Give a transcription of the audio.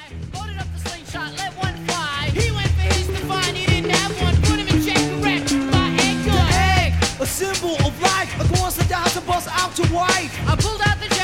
Loaded up the slingshot, let one fly. He went for his to find he didn't have one. Put him in check, correct. My egg gun. The egg, a symbol of life. Across the dots and bust out to wife. I pulled out the